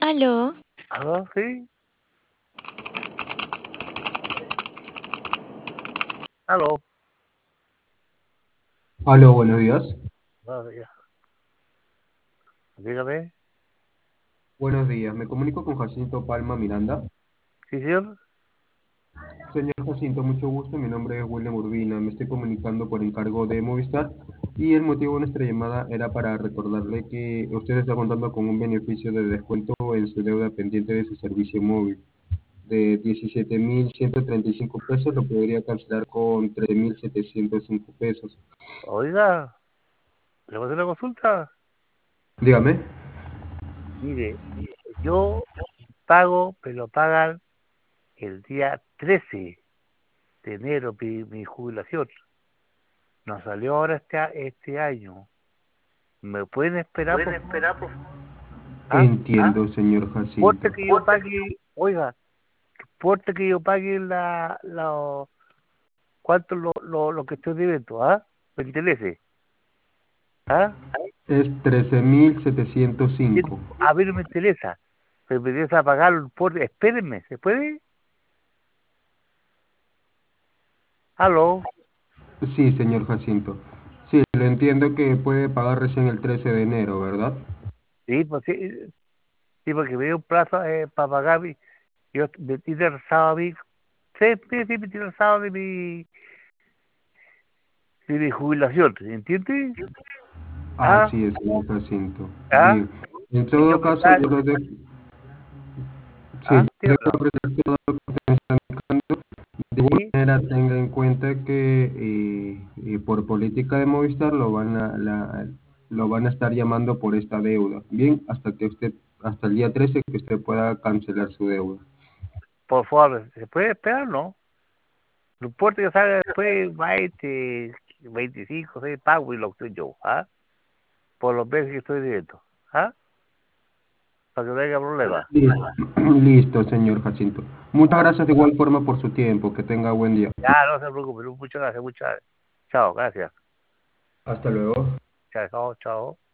Aló, ¿Aló? ¿Sí? ¿Aló? Aló, buenos días. Ya. Dígame. Buenos días. Me comunico con Jacinto Palma Miranda. ¿Sí, señor? Señor Jacinto, mucho gusto. Mi nombre es William Urbina. Me estoy comunicando por encargo de Movistar y el motivo de nuestra llamada era para recordarle que usted está contando con un beneficio de descuento en su deuda pendiente de su servicio móvil. De 17.135 pesos lo podría cancelar con 13.705 pesos. Oiga, ¿le voy a hacer una consulta? Dígame. Mire, yo pago, pero pagan el día 13 de enero mi jubilación. Nos salió ahora este año. ¿Me pueden esperar, por favor? ¿Ah? Entiendo, señor Importa Jacinto. que yo pague, oiga, importa que yo pague ¿cuánto lo que estoy debiendo? ¿Ah? Me interese. ¿Ah? Es Sí, 13.705. a mí no me interesa. Me interesa pagarlo por... Espérenme, ¿se puede? ¿Aló? Sí, señor Jacinto. Sí, lo entiendo que puede pagar recién el 13 de enero, ¿verdad? Sí, pues sí, sí, porque me dio un plazo para pagar yo me tiene el sábado a mí. Sí, sí, sí, me tiene el sábado de mi jubilación, ¿entiendes? ¿Ah? Así es, señor Jacinto. ¿Ah? Bien. En Y todo yo que caso, está... yo lo dejo, sí, ¿Ah? yo dejo Dígamelo. ofrecer todo lo que usted me está indicando. De igual ¿Sí? manera, tenga en cuenta que por política de Movistar lo van a estar llamando por esta deuda. Bien, hasta el día 13 que usted pueda cancelar su deuda. Por favor, ¿se puede esperar, no? No importa que salga después 20, 25, 6 pago y lo que yo, ¿ah? Por los meses que estoy debiendo, ¿ah? Para que no haya problema. Listo, listo, señor Jacinto. Muchas gracias de igual forma por su tiempo. Que tenga buen día. Ya, no se preocupe, muchas gracias, muchas gracias. Chao, gracias. Hasta luego. Chao, chao.